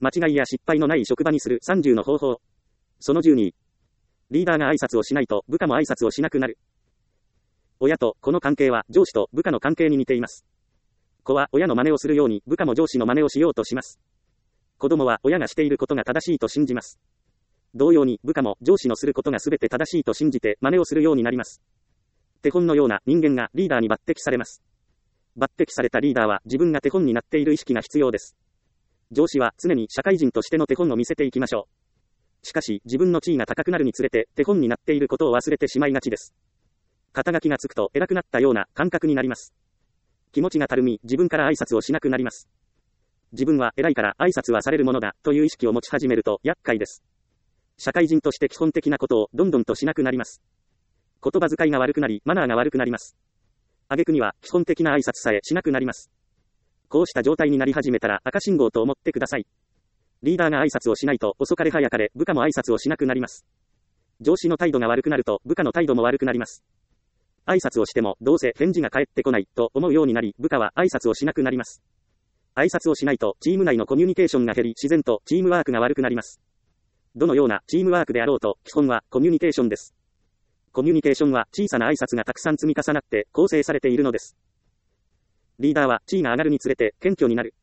間違いや失敗のない職場にする30の方法。その12。リーダーが挨拶をしないと部下も挨拶をしなくなる。親と子の関係は上司と部下の関係に似ています。子は親の真似をするように部下も上司の真似をしようとします。子供は親がしていることが正しいと信じます。同様に部下も上司のすることが全て正しいと信じて真似をするようになります。手本のような人間がリーダーに抜擢されます。抜擢されたリーダーは自分が手本になっている意識が必要です。上司は常に社会人としての手本を見せていきましょう。しかし自分の地位が高くなるにつれて手本になっていることを忘れてしまいがちです。肩書きがつくと偉くなったような感覚になります。気持ちがたるみ自分から挨拶をしなくなります。自分は偉いから挨拶はされるものだという意識を持ち始めると厄介です。社会人として基本的なことをどんどんとしなくなります。言葉遣いが悪くなりマナーが悪くなります。挙句には基本的な挨拶さえしなくなります。こうした状態になり始めたら赤信号と思ってください。リーダーが挨拶をしないと遅かれ早かれ部下も挨拶をしなくなります。上司の態度が悪くなると部下の態度も悪くなります。挨拶をしてもどうせ返事が返ってこないと思うようになり部下は挨拶をしなくなります。挨拶をしないとチーム内のコミュニケーションが減り自然とチームワークが悪くなります。どのようなチームワークであろうと基本はコミュニケーションです。コミュニケーションは小さな挨拶がたくさん積み重なって構成されているのです。リーダーは地位が上がるにつれて謙虚になる。